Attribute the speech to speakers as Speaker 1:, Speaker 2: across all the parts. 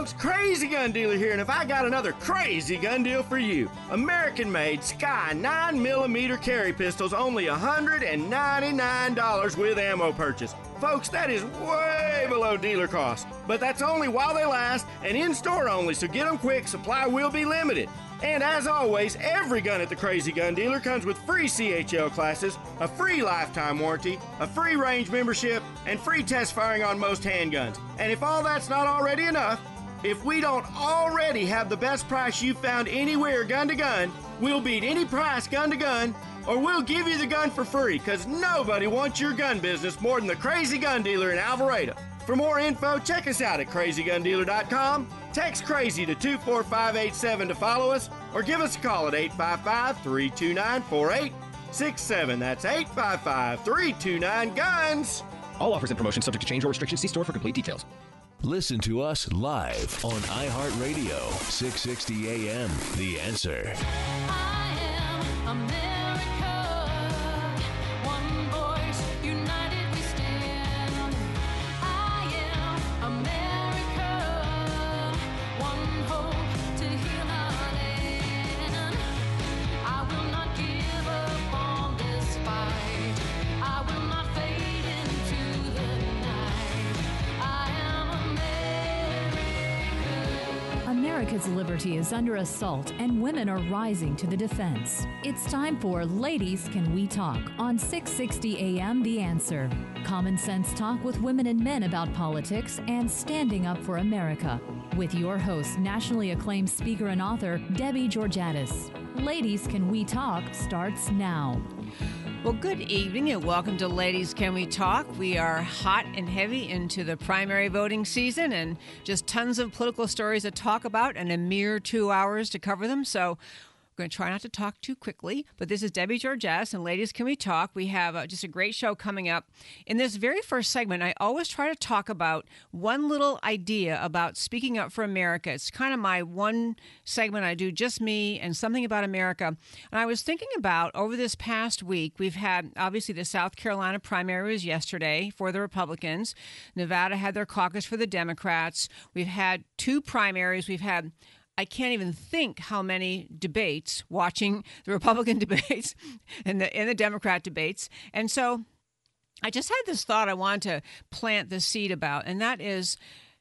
Speaker 1: folks, Crazy Gun Dealer here, and if I got another crazy gun deal for you. American-made Sky 9mm carry pistols, only $199 with ammo purchase. Folks, that is way below dealer cost. But that's only while they last and in-store only, so get them quick, supply will be limited. And as always, every gun at the Crazy Gun Dealer comes with free CHL classes, a free lifetime warranty, a free range membership, and free test firing on most handguns. And if all that's not already enough, if we don't already have the best price you've found anywhere gun to gun, we'll beat any price gun to gun, or we'll give you the gun for free, because nobody wants your gun business more than the Crazy Gun Dealer in Alvarado. For more info, check us out at crazygundealer.com. Text CRAZY to 24587 to follow us, or give us a call at 855-329-4867. That's 855-329-GUNS.
Speaker 2: All offers and promotions subject to change or restrictions. See store for complete details.
Speaker 3: Listen to us live on iHeartRadio, 660 AM. The Answer.
Speaker 4: I am America. One voice, united we stand. I am America. One hope to heal our land. I will not give up on this fight. I will not fade into the night. I am America.
Speaker 5: America's liberty is under assault, and women are rising to the defense. It's time for Ladies Can We Talk on 660 AM The Answer. Common sense talk with women and men about politics and standing up for America. With your host, nationally acclaimed speaker and author, Debbie Georgatos. Ladies Can We Talk starts now.
Speaker 6: Well, good evening and welcome to Ladies Can We Talk. We are hot and heavy into the primary voting season and just tons of political stories to talk about and a mere 2 hours to cover them. So we're going to try not to talk too quickly, but this is Debbie Georgatos and Ladies Can We Talk. We have just a great show coming up. In this very first segment, I always try to talk about one little idea about speaking up for America. It's kind of my one segment I do, just me and something about America. And I was thinking about over this past week, we've had obviously the South Carolina primary was yesterday for the Republicans. Nevada had their caucus for the Democrats. We've had two primaries. We've had I can't even think how many debates, watching the Republican debates and the Democrat debates. And so I just had this thought I wanted to plant the seed about, and that is,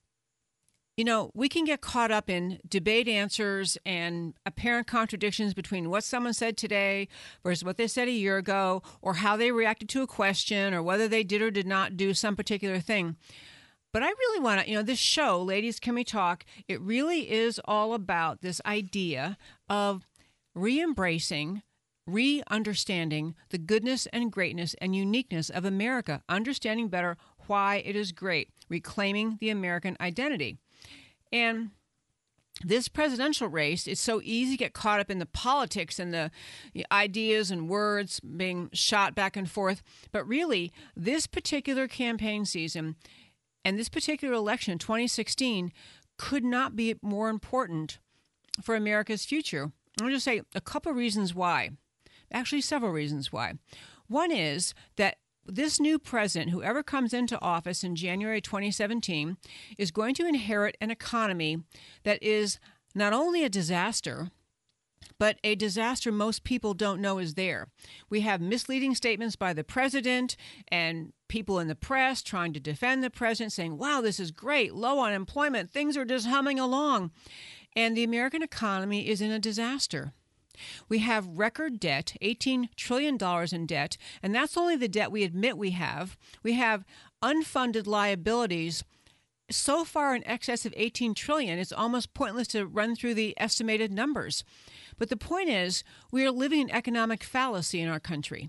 Speaker 6: you know, we can get caught up in debate answers and apparent contradictions between what someone said today versus what they said a year ago, or how they reacted to a question, or whether they did or did not do some particular thing. But I really want to, this show, Ladies Can We Talk, it really is all about this idea of re-embracing, re-understanding the goodness and greatness and uniqueness of America, understanding better why it is great, reclaiming the American identity. And this presidential race, it's so easy to get caught up in the politics and the ideas and words being shot back and forth. But really, this particular campaign season and this particular election, 2016, could not be more important for America's future. I'll just say a couple of reasons why. Actually, several reasons why. One is that this new president, whoever comes into office in January 2017, is going to inherit an economy that is not only a disaster, but a disaster most people don't know is there. We have misleading statements by the president and people in the press trying to defend the president, saying, wow, this is great, low unemployment, things are just humming along. And the American economy is in a disaster. We have record debt, $18 trillion in debt, and that's only the debt we admit we have. We have unfunded liabilities so far in excess of $18 trillion, it's almost pointless to run through the estimated numbers. But the point is, we are living in economic fallacy in our country.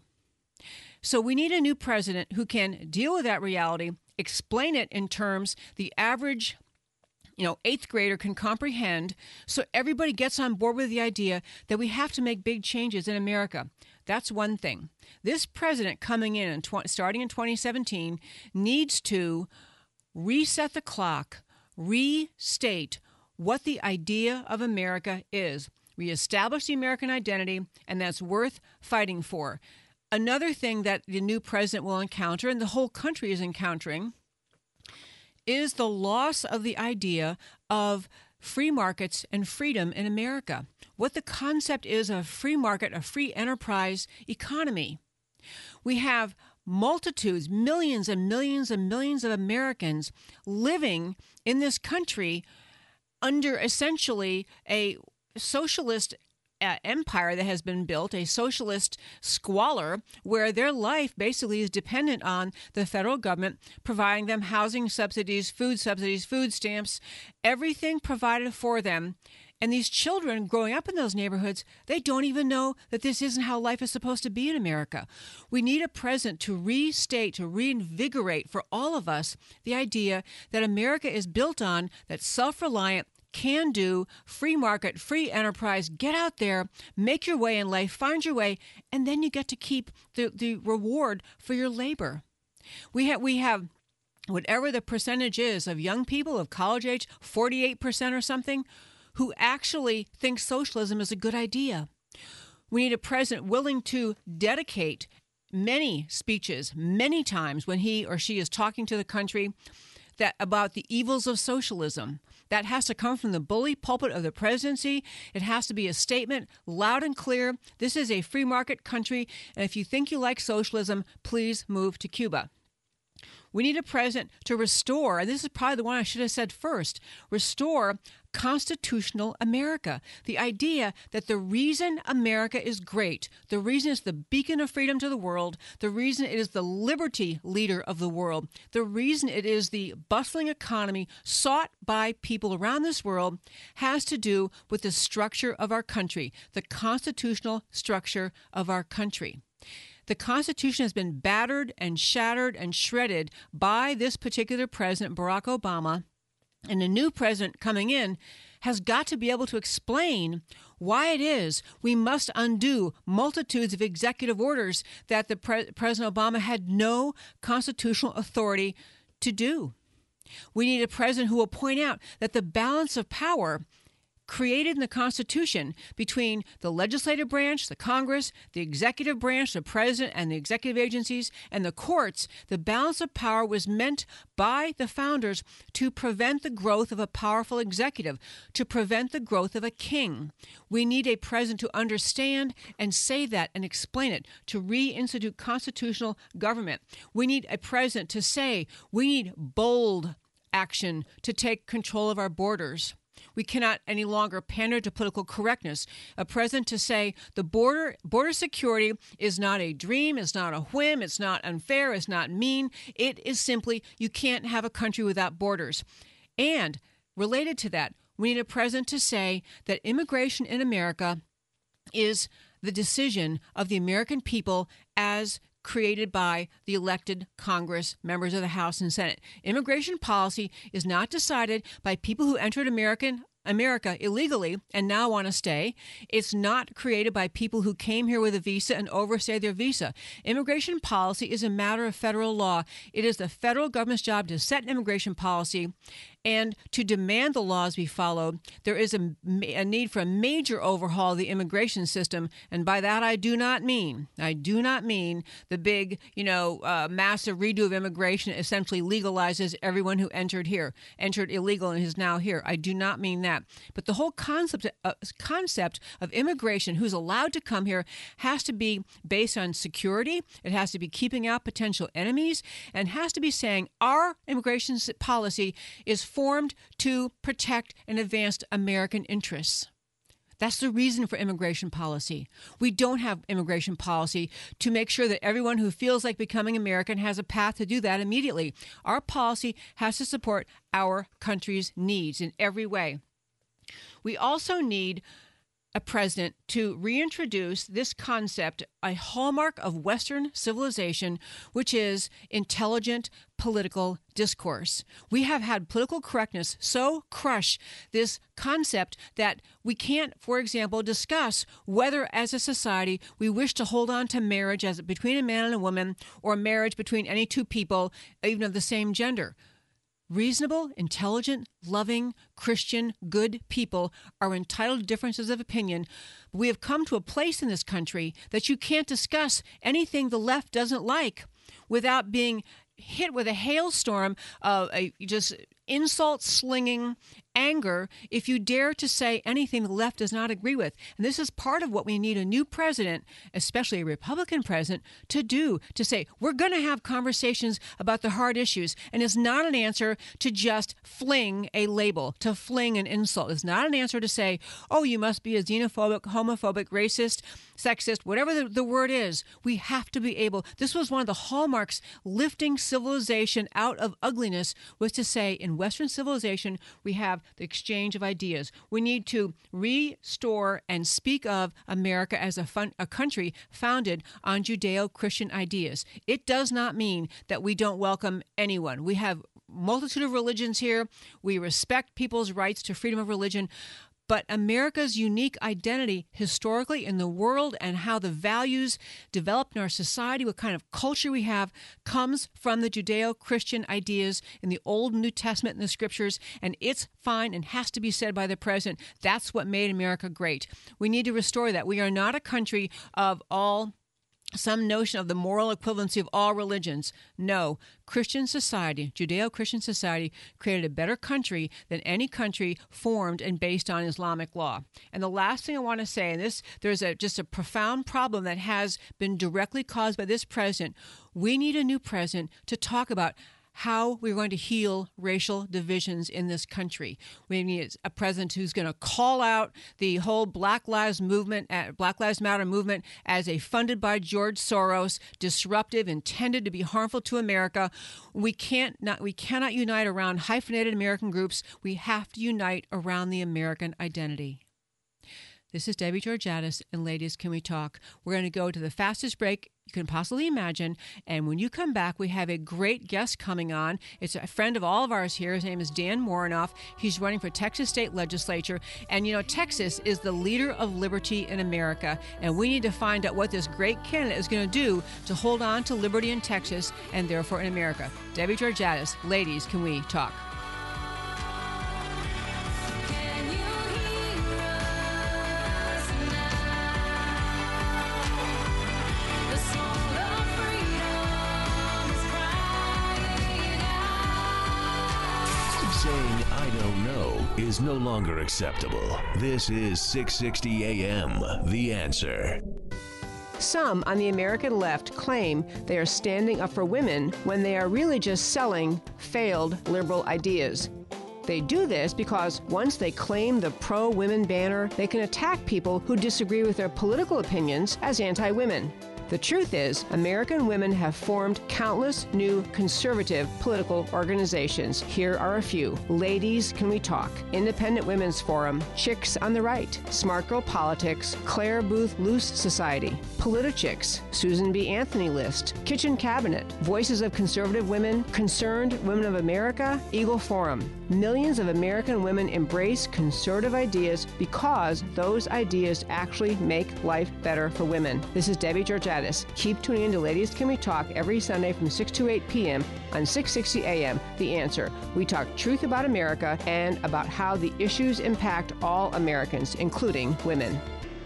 Speaker 6: So we need a new president who can deal with that reality, explain it in terms the average eighth grader can comprehend, so everybody gets on board with the idea that we have to make big changes in America. That's one thing. This president coming in starting in 2017 needs to reset the clock, restate what the idea of America is, reestablish the American identity, and that's worth fighting for. Another thing that the new president will encounter, and the whole country is encountering, is the loss of the idea of free markets and freedom in America. What the concept is of a free market, a free enterprise economy. We have multitudes, millions and millions and millions of Americans living in this country under essentially a socialist empire that has been built, a socialist squalor, where their life basically is dependent on the federal government providing them housing subsidies, food stamps, everything provided for them. And these children growing up in those neighborhoods, they don't even know that this isn't how life is supposed to be in America. We need a president to restate, to reinvigorate for all of us the idea that America is built on that self-reliant, can-do, free market, free enterprise. Get out there, make your way in life, find your way, and then you get to keep the reward for your labor. We have whatever the percentage is of young people of college age, 48% or something, who actually think socialism is a good idea. We need a president willing to dedicate many speeches, many times when he or she is talking to the country that about the evils of socialism. That has to come from the bully pulpit of the presidency. It has to be a statement loud and clear. This is a free market country, and if you think you like socialism, please move to Cuba. We need a president to restore, and this is probably the one I should have said first, restore constitutional America. The idea that the reason America is great, the reason it's the beacon of freedom to the world, the reason it is the liberty leader of the world, the reason it is the bustling economy sought by people around this world has to do with the structure of our country, the constitutional structure of our country. The Constitution has been battered and shattered and shredded by this particular president, Barack Obama, and the new president coming in has got to be able to explain why it is we must undo multitudes of executive orders that the President Obama had no constitutional authority to do. We need a president who will point out that the balance of power created in the Constitution between the legislative branch, the Congress, the executive branch, the president, and the executive agencies, and the courts, the balance of power was meant by the founders to prevent the growth of a powerful executive, to prevent the growth of a king. We need a president to understand and say that and explain it, to reinstitute constitutional government. We need a president to say we need bold action to take control of our borders. We cannot any longer pander to political correctness. A president to say the border security is not a dream, it's not a whim, it's not unfair, it's not mean. It is simply you can't have a country without borders. And related to that, we need a president to say that immigration in America is the decision of the American people as created by the elected Congress, members of the House and Senate. Immigration policy is not decided by people who entered America illegally and now want to stay. It's not created by people who came here with a visa and overstayed their visa. Immigration policy is a matter of federal law. It is the federal government's job to set an immigration policy and to demand the laws be followed. There is a need for a major overhaul of the immigration system, and by that I do not mean the big, massive redo of immigration essentially legalizes everyone who entered illegal and is now here. I do not mean that. But the whole concept of immigration, who's allowed to come here, has to be based on security. It has to be keeping out potential enemies, and has to be saying our immigration policy is formed to protect and advance American interests. That's the reason for immigration policy. We don't have immigration policy to make sure that everyone who feels like becoming American has a path to do that immediately. Our policy has to support our country's needs in every way. We also need a president to reintroduce this concept, a hallmark of Western civilization, which is intelligent political discourse. We have had political correctness so crush this concept that we can't, for example, discuss whether as a society we wish to hold on to marriage as between a man and a woman, or marriage between any two people, even of the same gender. Reasonable, intelligent, loving, Christian, good people are entitled to differences of opinion. We have come to a place in this country that you can't discuss anything the left doesn't like without being hit with a hailstorm of just insult-slinging anger if you dare to say anything the left does not agree with. And this is part of what we need a new president, especially a Republican president, to do, to say, we're going to have conversations about the hard issues. And it's not an answer to just fling a label, to fling an insult. It's not an answer to say, oh, you must be a xenophobic, homophobic, racist, sexist, whatever the word is. We have to be able, this was one of the hallmarks lifting civilization out of ugliness, was to say, in Western civilization, we have the exchange of ideas. We need to restore and speak of America as a country founded on Judeo-Christian ideas. It does not mean that we don't welcome anyone. We have multitude of religions here. We respect people's rights to freedom of religion. But America's unique identity historically in the world and how the values developed in our society, what kind of culture we have, comes from the Judeo-Christian ideas in the Old and New Testament and the Scriptures, and it's fine and has to be said by the president. That's what made America great. We need to restore that. We are not a country of some notion of the moral equivalency of all religions. No, Christian society, Judeo-Christian society, created a better country than any country formed and based on Islamic law. And the last thing I want to say, and there's just a profound problem that has been directly caused by this president. We need a new president to talk about how we're going to heal racial divisions in this country. We need a president who's going to call out the whole Black Lives Matter movement as a funded by George Soros, disruptive, intended to be harmful to America. We cannot unite around hyphenated American groups. We have to unite around the American identity. This is Debbie Georgatos, and ladies, can we talk? We're going to go to the fastest break you can possibly imagine, and when you come back, we have a great guest coming on. It's a friend of all of ours here. His name is Dan Morinoff. He's running for Texas State Legislature, and you know, Texas is the leader of liberty in America, and we need to find out what this great candidate is going to do to hold on to liberty in Texas and therefore in America. Debbie Georgatos, ladies, can we talk?
Speaker 4: Can you hear us now? The song of freedom is crying out.
Speaker 3: Saying I don't know is no longer acceptable. This is 660 AM, The Answer.
Speaker 6: Some on the American left claim they are standing up for women when they are really just selling failed liberal ideas. They do this because once they claim the pro-women banner, they can attack people who disagree with their political opinions as anti-women. The truth is, American women have formed countless new conservative political organizations. Here are a few. Ladies, Can We Talk? Independent Women's Forum, Chicks on the Right, Smart Girl Politics, Claire Booth Luce Society, Politichicks, Susan B. Anthony List, Kitchen Cabinet, Voices of Conservative Women, Concerned Women of America, Eagle Forum. Millions of American women embrace conservative ideas because those ideas actually make life better for women. This is Debbie Georgatos. Keep tuning in to Ladies Can We Talk every Sunday from 6 to 8 p.m. on 660 AM, The Answer. We talk truth about America and about how the issues impact all Americans, including women.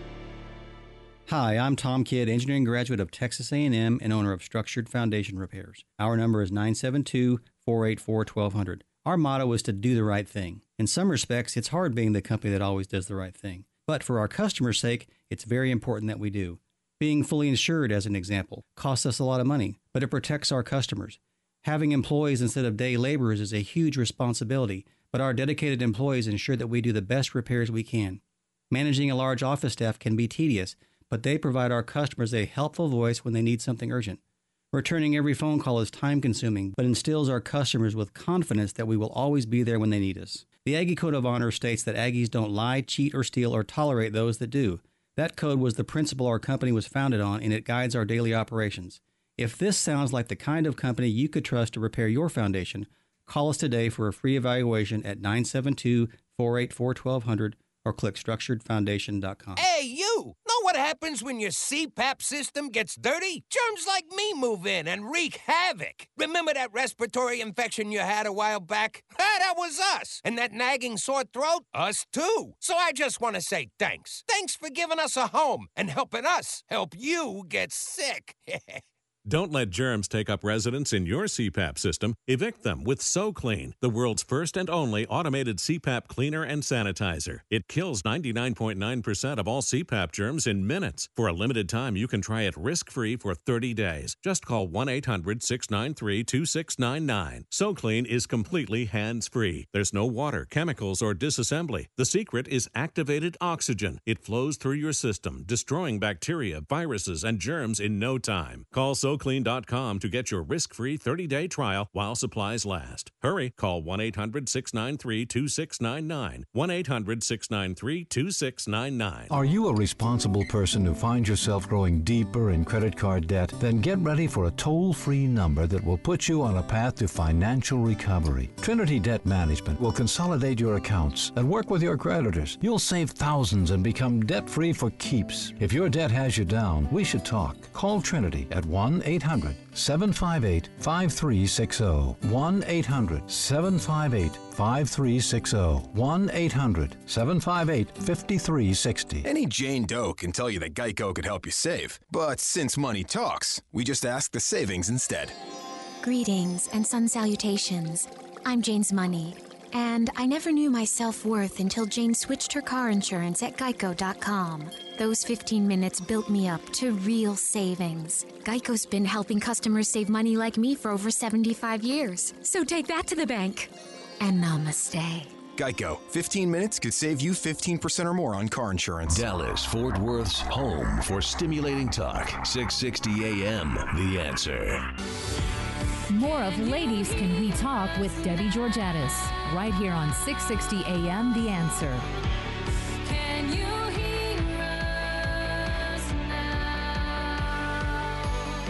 Speaker 7: Hi, I'm Tom Kidd, engineering graduate of Texas A&M and owner of Structured Foundation Repairs. Our number is 972-484-1200. Our motto is to do the right thing. In some respects, it's hard being the company that always does the right thing. But for our customers' sake, it's very important that we do. Being fully insured, as an example, costs us a lot of money, but it protects our customers. Having employees instead of day laborers is a huge responsibility, but our dedicated employees ensure that we do the best repairs we can. Managing a large office staff can be tedious, but they provide our customers a helpful voice when they need something urgent. Returning every phone call is time-consuming, but instills our customers with confidence that we will always be there when they need us. The Aggie Code of Honor states that Aggies don't lie, cheat, or steal, or tolerate those that do. That code was the principle our company was founded on, and it guides our daily operations. If this sounds like the kind of company you could trust to repair your foundation, call us today for a free evaluation at 972-484-1200 or click structuredfoundation.com.
Speaker 8: Hey, you! Know what happens when your CPAP system gets dirty? Germs like me move in and wreak havoc. Remember that respiratory infection you had a while back? That was us. And that nagging sore throat? Us too. So I just want to say thanks. Thanks for giving us a home and helping us help you get sick.
Speaker 9: Don't let germs take up residence in your CPAP system. Evict them with SoClean, the world's first and only automated CPAP cleaner and sanitizer. It kills 99.9% of all CPAP germs in minutes. For a limited time, you can try it risk-free for 30 days. Just call 1-800-693-2699. SoClean is completely hands-free. There's no water, chemicals, or disassembly. The secret is activated oxygen. It flows through your system, destroying bacteria, viruses, and germs in no time. Call SoClean.com to get your risk-free 30-day trial while supplies last. Hurry, call 1-800-693-2699. 1-800-693-2699.
Speaker 10: Are you a responsible person who finds yourself growing deeper in credit card debt? Then get ready for a toll-free number that will put you on a path to financial recovery. Trinity Debt Management will consolidate your accounts and work with your creditors. You'll save thousands and become debt-free for keeps. If your debt has you down, we should talk. Call Trinity at 1-800-758-5360. 1-800-758-5360. 1-800-758-5360.
Speaker 2: Any Jane Doe can tell you that Geico could help you save. But since money talks, we just ask the savings instead.
Speaker 11: Greetings and sun salutations. I'm Jane's Money, and I never knew my self-worth until Jane switched her car insurance at Geico.com. Those 15 minutes built me up to real savings. Geico's been helping customers save money like me for over 75 years. So take that to the bank. And namaste.
Speaker 2: Geico. 15 minutes could save you 15% or more on car insurance.
Speaker 3: Dallas, Fort Worth's home for stimulating talk. 660 AM, The Answer.
Speaker 5: More of Ladies Can We Talk with Debbie Georgatos, right here on 660 AM The Answer.
Speaker 4: Can you hear us now?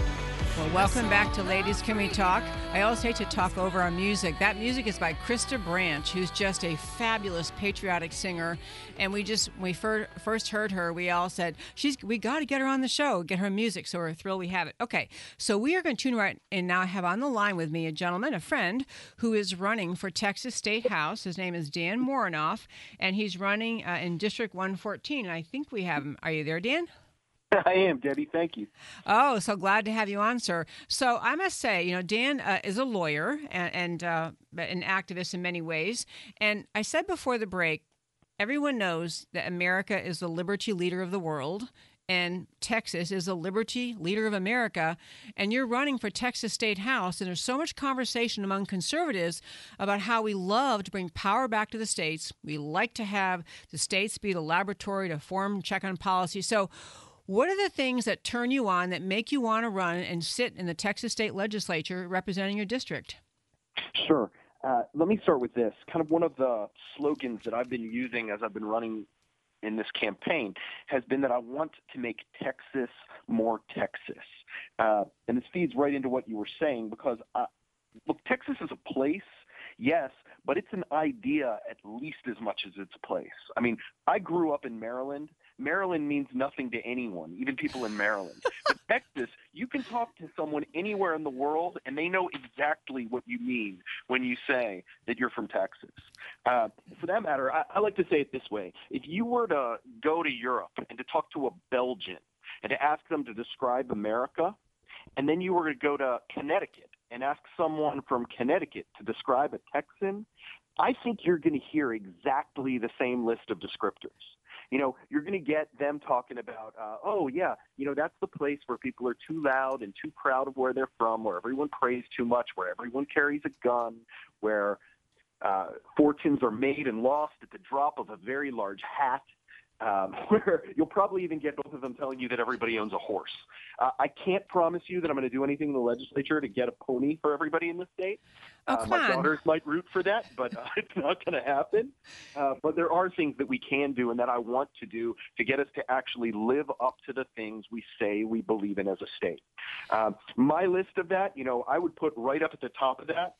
Speaker 6: Well, welcome back to Ladies Can We Talk. I always hate to talk over our music. That music is by Krista Branch, who's just a fabulous patriotic singer. And when we first heard her, we all said, we got to get her on the show, get her music. So we're thrilled we have it. Okay, so we are going to tune right and now have on the line with me a gentleman, a friend, who is running for Texas State House. His name is Dan Morinoff, and he's running in District 114. And I think we have him. Are you there, Dan?
Speaker 12: I am, Debbie. Thank you.
Speaker 6: Oh, so glad to have you on, sir. So I must say, Dan is a lawyer and an activist in many ways. And I said before the break, everyone knows that America is the liberty leader of the world, and Texas is the liberty leader of America. And you're running for Texas State House, and there's so much conversation among conservatives about how we love to bring power back to the states. We like to have the states be the laboratory to form check on policy. So what are the things that turn you on, that make you want to run and sit in the Texas State Legislature representing your district?
Speaker 12: Sure. Let me start with this. Kind of one of the slogans that I've been using as I've been running in this campaign has been that I want to make Texas more Texas. And this feeds right into what you were saying because, look, Texas is a place, yes, but it's an idea at least as much as it's a place. I mean, I grew up in Maryland. Maryland means nothing to anyone, even people in Maryland. But Texas, you can talk to someone anywhere in the world, and they know exactly what you mean when you say that you're from Texas. For that matter, I like to say it this way. If you were to go to Europe and to talk to a Belgian and to ask them to describe America, and then you were to go to Connecticut and ask someone from Connecticut to describe a Texan, I think you're going to hear exactly the same list of descriptors. You're going to get them talking about, that's the place where people are too loud and too proud of where they're from, where everyone prays too much, where everyone carries a gun, where fortunes are made and lost at the drop of a very large hat, where you'll probably even get both of them telling you that everybody owns a horse. I can't promise you that I'm going to do anything in the legislature to get a pony for everybody in the state. My daughters might root for that, but it's not going to happen. But there are things that we can do and that I want to do to get us to actually live up to the things we say we believe in as a state. My list of that, I would put right up at the top of that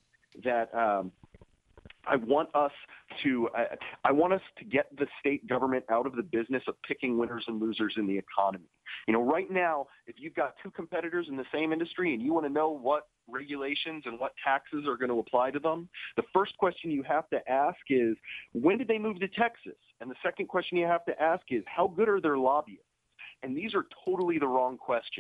Speaker 12: I want us to get the state government out of the business of picking winners and losers in the economy. Right now, if you've got two competitors in the same industry and you want to know what regulations and what taxes are going to apply to them, the first question you have to ask is, when did they move to Texas? And the second question you have to ask is, how good are their lobbyists? And these are totally the wrong questions.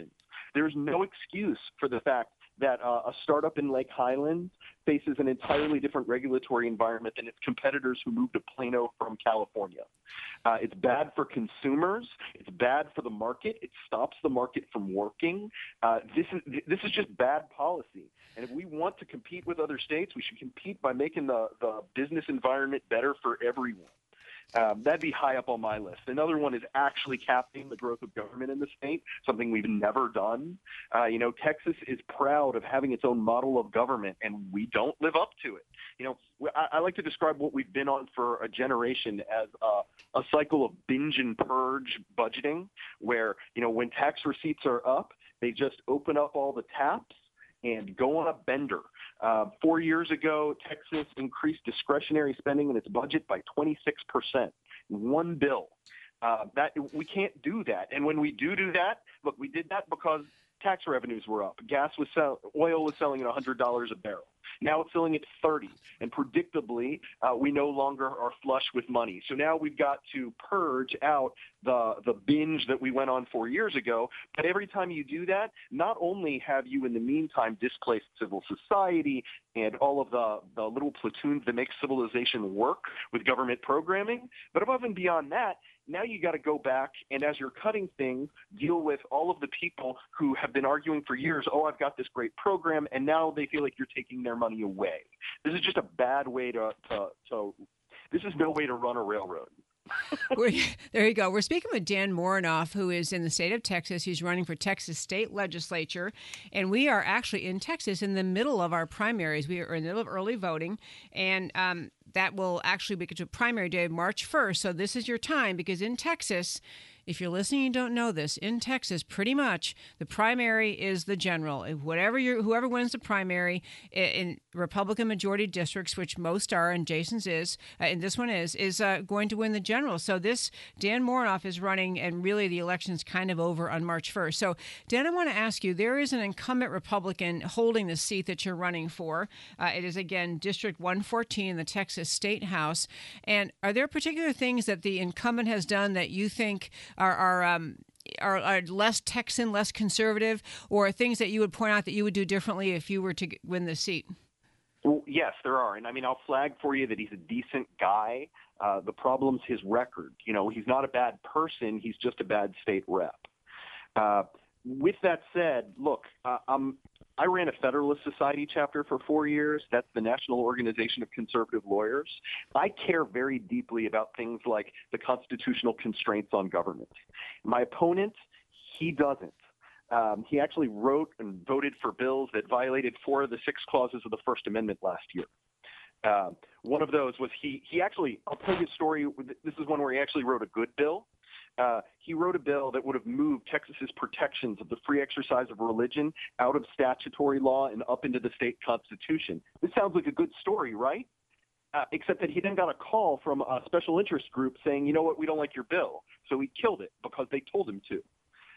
Speaker 12: There's no excuse for the fact that a startup in Lake Highlands faces an entirely different regulatory environment than its competitors who moved to Plano from California. It's bad for consumers. It's bad for the market. It stops the market from working. This is just bad policy. And if we want to compete with other states, we should compete by making the business environment better for everyone. That'd be high up on my list. Another one is actually capping the growth of government in the state, something we've never done. Texas is proud of having its own model of government, and we don't live up to it. I like to describe what we've been on for a generation as a cycle of binge and purge budgeting, where, when tax receipts are up, they just open up all the taps and go on a bender. 4 years ago, Texas increased discretionary spending in its budget by 26%. One bill. That we can't do that. And when we do that, look, we did that because tax revenues were up. Oil was selling at $100 a barrel. Now it's selling at $30, and predictably, we no longer are flush with money. So now we've got to purge out the binge that we went on 4 years ago. But every time you do that, not only have you in the meantime displaced civil society and all of the little platoons that make civilization work with government programming, but above and beyond that, now you got to go back and, as you're cutting things, deal with all of the people who have been arguing for years, I've got this great program, and now they feel like you're taking their money away. This is just a bad way this is no way to run a railroad.
Speaker 6: There you go. We're speaking with Dan Morinoff, who is in the state of Texas. He's running for Texas State Legislature, and we are actually in Texas in the middle of our primaries. We are in the middle of early voting, and that will actually be to primary day, March 1st. So this is your time, because in Texas, if you're listening and don't know this, in Texas, pretty much the primary is the general. Whoever wins the primary in Republican majority districts, which most are, and Jason's is, and this one is going to win the general. So this Dan Morinoff is running, and really the election's kind of over on March 1st. So Dan, I want to ask you, there is an incumbent Republican holding the seat that you're running for. It is, again, District 114 in the Texas State House. And are there particular things that the incumbent has done that you think are less Texan, less conservative, or things that you would point out that you would do differently if you were to win the seat?
Speaker 12: Well, yes, there are. And I'll flag for you that he's a decent guy. The problem's his record. He's not a bad person. He's just a bad state rep. With that said, look, I ran a Federalist Society chapter for 4 years. That's the National Organization of Conservative Lawyers. I care very deeply about things like the constitutional constraints on government. My opponent, he doesn't. He actually wrote and voted for bills that violated 4 of the 6 clauses of the First Amendment last year. One of those was he actually, I'll tell you a story. This is one where he actually wrote a good bill. He wrote a bill that would have moved Texas's protections of the free exercise of religion out of statutory law and up into the state constitution. This sounds like a good story, right? Except that he then got a call from a special interest group saying, you know what, we don't like your bill. So he killed it because they told him to.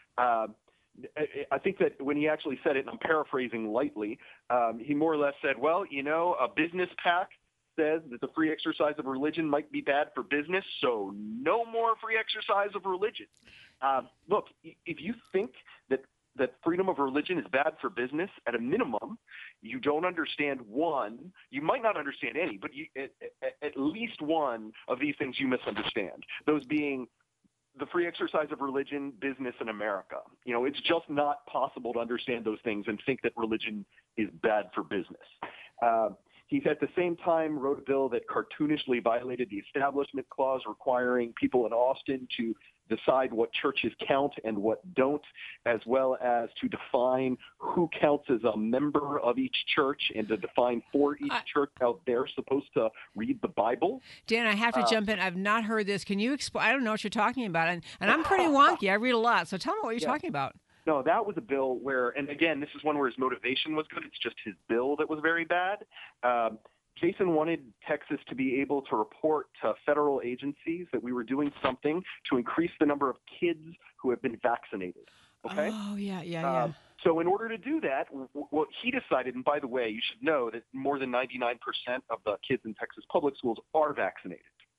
Speaker 12: I think that when he actually said it, and I'm paraphrasing lightly, he more or less said, well, a business PAC says that the free exercise of religion might be bad for business, so no more free exercise of religion. Look, if you think that freedom of religion is bad for business, at a minimum, you don't understand one. You might not understand any, but at least one of these things you misunderstand. Those being the free exercise of religion, business, and America. It's just not possible to understand those things and think that religion is bad for business. He, at the same time, wrote a bill that cartoonishly violated the Establishment Clause, requiring people in Austin to decide what churches count and what don't, as well as to define who counts as a member of each church and to define for each church how they're supposed to read the Bible.
Speaker 6: Dan, I have to jump in. I've not heard this. Can you explain? I don't know what you're talking about. And I'm pretty wonky. I read a lot. So tell me what you're talking about.
Speaker 12: No, that was a bill where, and again, this is one where his motivation was good. It's just his bill that was very bad. Jason wanted Texas to be able to report to federal agencies that we were doing something to increase the number of kids who have been vaccinated. Okay?
Speaker 6: Oh, yeah.
Speaker 12: So in order to do that, what he decided, and by the way, you should know that more than 99% of the kids in Texas public schools are vaccinated.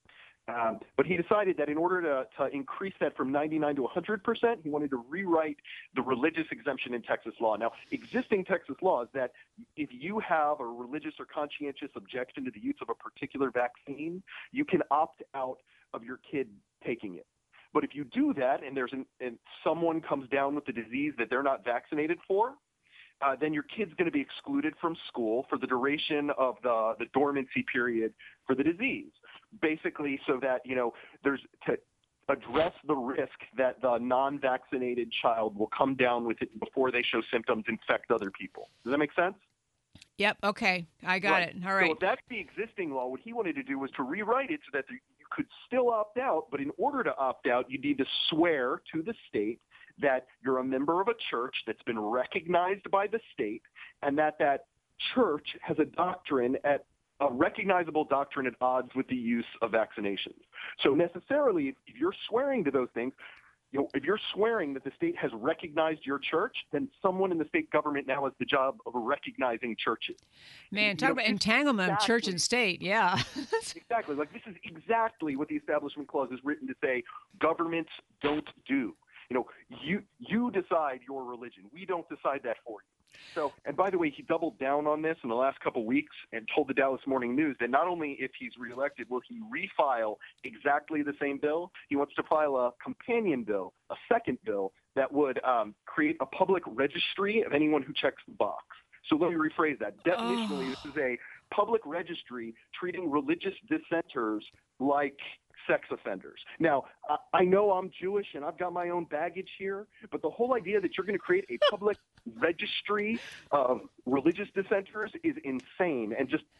Speaker 12: But he decided that in order to increase that from 99 to 100%, he wanted to rewrite the religious exemption in Texas law. Now, existing Texas law is that if you have a religious or conscientious objection to the use of a particular vaccine, you can opt out of your kid taking it. But if you do that and and someone comes down with the disease that they're not vaccinated for, then your kid's going to be excluded from school for the duration of the dormancy period for the disease. Basically, so that, there's to address the risk that the non-vaccinated child will come down with it before they show symptoms, infect other people. Does that make sense?
Speaker 6: Yep. Okay. I got it. All right.
Speaker 12: So if that's the existing law, what he wanted to do was to rewrite it so that you could still opt out, but in order to opt out, you need to swear to the state that you're a member of a church that's been recognized by the state, and that church has a recognizable doctrine at odds with the use of vaccinations. So necessarily, if you're swearing to those things, if you're swearing that the state has recognized your church, then someone in the state government now has the job of recognizing churches.
Speaker 6: Man, talk about entanglement of church and state. Yeah.
Speaker 12: Exactly. Like, this is exactly what the Establishment Clause is written to say governments don't do. You decide your religion. We don't decide that for you. So, and by the way, he doubled down on this in the last couple of weeks and told the Dallas Morning News that not only if he's reelected will he refile exactly the same bill, he wants to file a companion bill, a second bill that would create a public registry of anyone who checks the box. So let me rephrase that. Definitionally, This is a public registry treating religious dissenters like sex offenders. Now, I know I'm Jewish and I've got my own baggage here, but the whole idea that you're going to create a public registry of religious dissenters is insane and just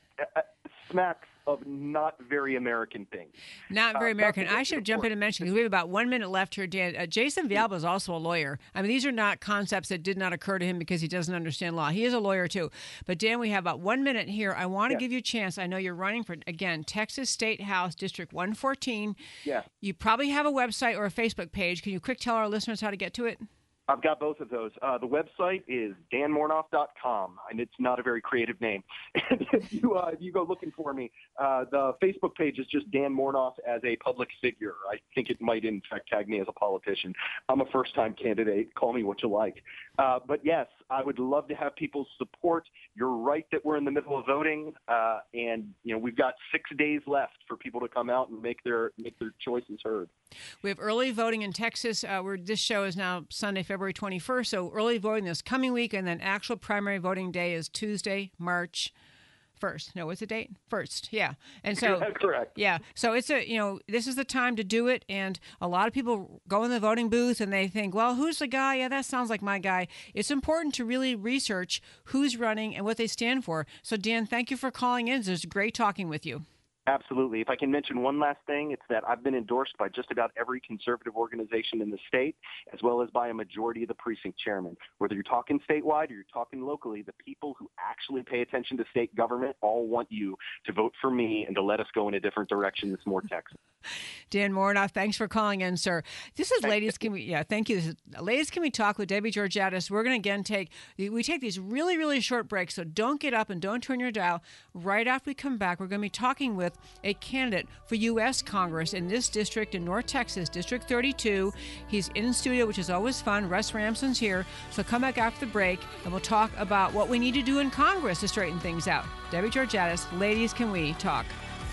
Speaker 12: smacks of not very American things.
Speaker 6: Not very American. I should jump in and mention, because we have about 1 minute left here, Dan. Jason Villalba is also a lawyer. I mean, these are not concepts that did not occur to him because he doesn't understand law. He is a lawyer, too. But, Dan, we have about 1 minute here. I want to give you a chance. I know you're running for, again, Texas State House, District 114.
Speaker 12: Yeah.
Speaker 6: You probably have a website or a Facebook page. Can you quick tell our listeners how to get to it?
Speaker 12: I've got both of those. The website is danmornoff.com, and it's not a very creative name. And if you go looking for me, the Facebook page is just Dan Mornoff as a public figure. I think it might, in fact, tag me as a politician. I'm a first-time candidate. Call me what you like. But, yes, I would love to have people's support. You're right that we're in the middle of voting, and we've got 6 days left for people to come out and make their choices heard.
Speaker 6: We have early voting in Texas. This show is now Sunday, February 21st, so early voting this coming week, and then actual primary voting day is Tuesday, March 1st. No, what's the date? 1st, yeah. And so
Speaker 12: that's correct.
Speaker 6: Yeah, so it's this is the time to do it, and a lot of people go in the voting booth and they think, well, who's the guy? Yeah, that sounds like my guy. It's important to really research who's running and what they stand for. So, Dan, thank you for calling in. It was great talking with you.
Speaker 12: Absolutely. If I can mention one last thing, it's that I've been endorsed by just about every conservative organization in the state, as well as by a majority of the precinct chairmen. Whether you're talking statewide or you're talking locally, the people who actually pay attention to state government all want you to vote for me and to let us go in a different direction that's more Texas.
Speaker 6: Dan Mornoff, thanks for calling in, sir. This is Ladies Can We, thank you. This is Ladies Can We Talk with Debbie Georgatos. We're going to again take these really, really short breaks, so don't get up and don't turn your dial. Right after we come back, we're going to be talking with a candidate for U.S. Congress in this district in North Texas, District 32. He's in studio, which is always fun. Russ Ramson's here. So come back after the break, and we'll talk about what we need to do in Congress to straighten things out. Debbie Georgatos, Ladies Can We Talk?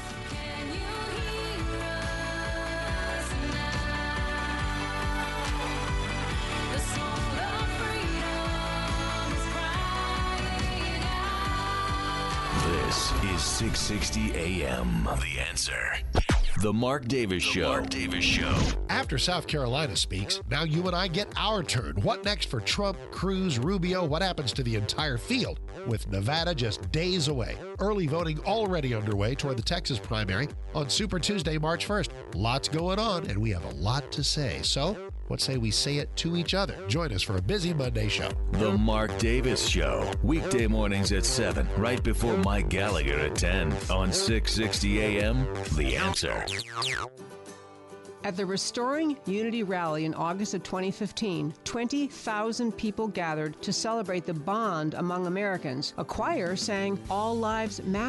Speaker 3: This is 660 AM. The Answer. The Mark Davis Show. Mark Davis Show.
Speaker 13: After South Carolina speaks, now you and I get our turn. What next for Trump, Cruz, Rubio? What happens to the entire field? With Nevada just days away. Early voting already underway toward the Texas primary on Super Tuesday, March 1st. Lots going on, and we have a lot to say. So, what say we say it to each other? Join us for a busy Monday show.
Speaker 3: The Mark Davis Show. Weekday mornings at 7, right before Mike Gallagher at 10 on 660 AM. The Answer.
Speaker 6: At the Restoring Unity rally in August of 2015, 20,000 people gathered to celebrate the bond among Americans. A choir sang All Lives Matter.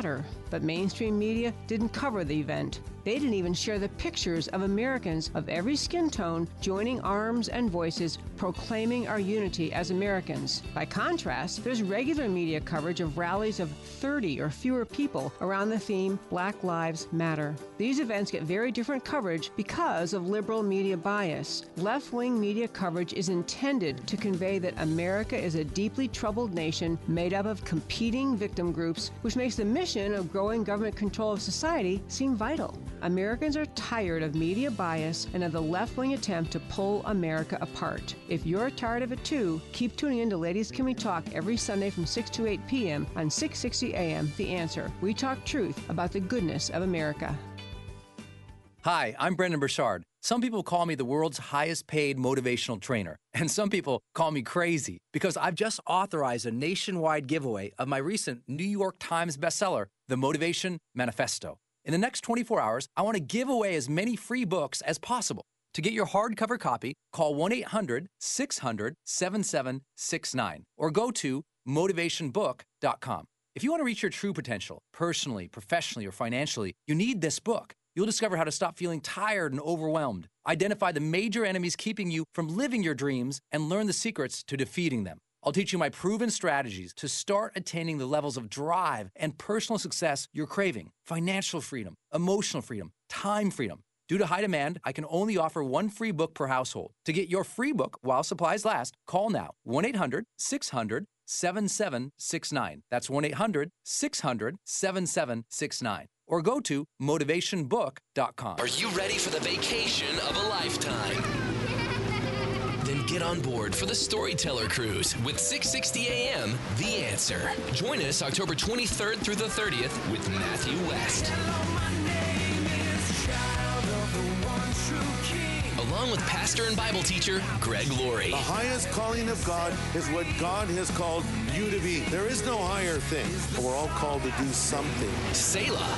Speaker 6: but mainstream media didn't cover the event. They didn't even share the pictures of Americans of every skin tone joining arms and voices proclaiming our unity as Americans. By contrast, there's regular media coverage of rallies of 30 or fewer people around the theme Black Lives Matter. These events get very different coverage because of liberal media bias. Left-wing media coverage is intended to convey that America is a deeply troubled nation made up of competing victim groups, which makes the mission of growing government control of society seem vital. Americans are tired of media bias and of the left-wing attempt to pull America apart. If you're tired of it too, keep tuning in to Ladies Can We Talk every Sunday from 6 to 8 p.m. on 660 AM The Answer. We talk truth about the goodness of America.
Speaker 14: Hi, I'm Brendan Burchard. Some people call me the world's highest paid motivational trainer, and some people call me crazy because I've just authorized a nationwide giveaway of my recent New York Times bestseller, The Motivation Manifesto. In the next 24 hours, I want to give away as many free books as possible. To get your hardcover copy, call 1-800-600-7769 or go to motivationbook.com. If you want to reach your true potential, personally, professionally, or financially, you need this book. You'll discover how to stop feeling tired and overwhelmed, identify the major enemies keeping you from living your dreams, and learn the secrets to defeating them. I'll teach you my proven strategies to start attaining the levels of drive and personal success you're craving. Financial freedom, emotional freedom, time freedom. Due to high demand, I can only offer one free book per household. To get your free book while supplies last, call now. 1-800-600-7769. That's 1-800-600-7769. Or go to motivationbook.com.
Speaker 15: Are you ready for the vacation of a lifetime? Then get on board for the Storyteller Cruise with 660 AM The Answer. Join us October 23rd through the 30th with Matthew West. Along with pastor and Bible teacher Greg Laurie.
Speaker 16: The highest calling of God is what God has called you to be. There is no higher thing, but we're all called to do something.
Speaker 15: Selah.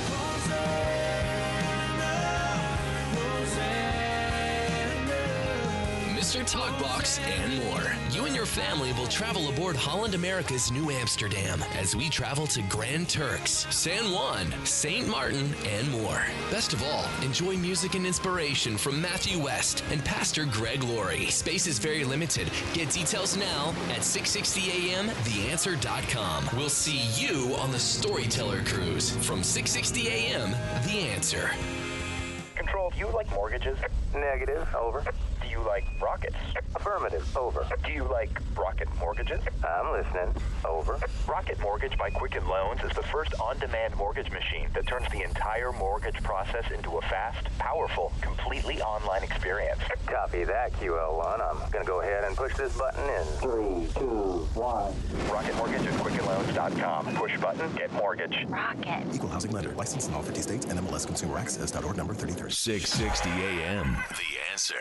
Speaker 15: Mr. Talkbox, and more. You and your family will travel aboard Holland America's New Amsterdam as we travel to Grand Turks, San Juan, St. Martin, and more. Best of all, enjoy music and inspiration from Matthew West and Pastor Greg Laurie. Space is very limited. Get details now at 660amtheanswer.com. We'll see you on the Storyteller Cruise from 660 AM The Answer.
Speaker 17: Control, do you like mortgages? Negative. Over. Do you like rockets? Affirmative. Over. Do you like rocket mortgages? I'm listening. Over. Rocket Mortgage by Quicken Loans is the first on-demand mortgage machine that turns the entire mortgage process into a fast, powerful, completely online experience. Copy that, QL1. I'm going to go ahead and push this button in. 3, 2, 1. Rocket Mortgage at QuickenLoans.com. Push button, get mortgage.
Speaker 11: Rocket.
Speaker 18: Equal housing lender. Licensed in all 50 states. NMLS Consumer Access.org number 33.
Speaker 3: 660 AM. The Answer.